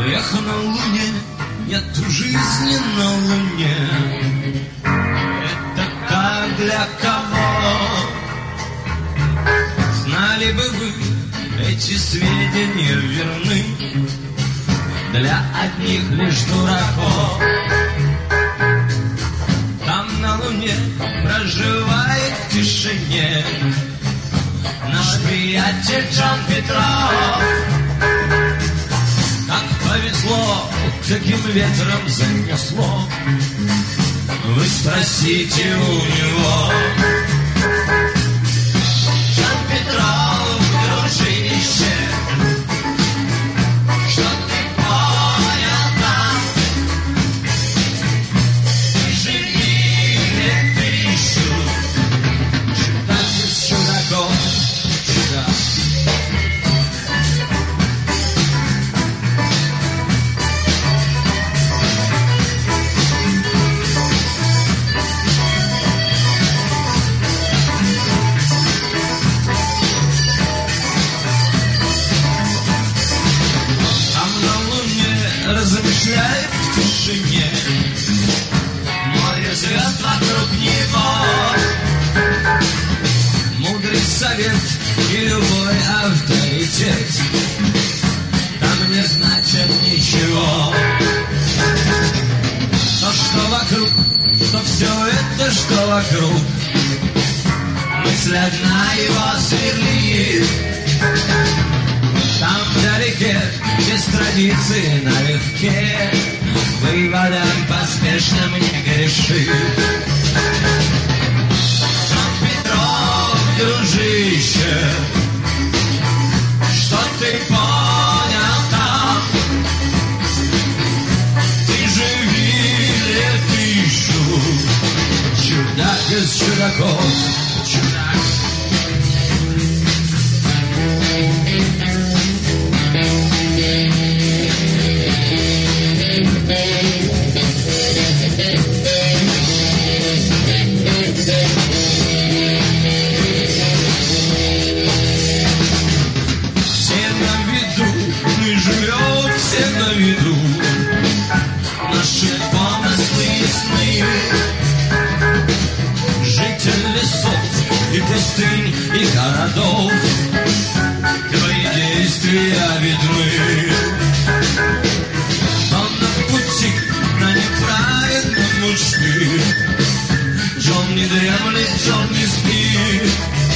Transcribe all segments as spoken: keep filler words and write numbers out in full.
Эх, на Луне нету жизни на Луне. Это как для кого? Знали бы вы, эти сведения верны для одних лишь дураков. Там на Луне проживает в тишине наш приятель Джон Петров. Как повезло, каким ветром занесло, вы спросите у него. Джон Петров, дружище, что ты понял там? Живи лет тысячу, чудак из чудаков, чудак. Размышляет в тишине, море звезд вокруг него. Мудрый совет и любой авторитет там не значит ничего. То, что вокруг, то все это, что вокруг, мысль одна его сверлит. Там вдалеке, без традиции налегке, выводом поспешным не грешит. Джон Петров, дружище, что ты понял там? Ты живи лет тысячу, чудак из чудаков, чудак. Все на виду, наши помыслы ясны. Житель лесов и пустынь и городов, твои действия видны. Но на пути, на неправедном мучны, Джон не дремлет, Джон не спит.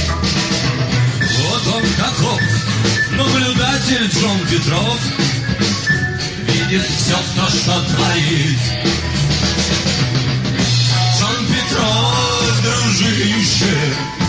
Вот он каков, наблюдатель Джон Петров, видит все то, что творит. Джон Петров, дружище,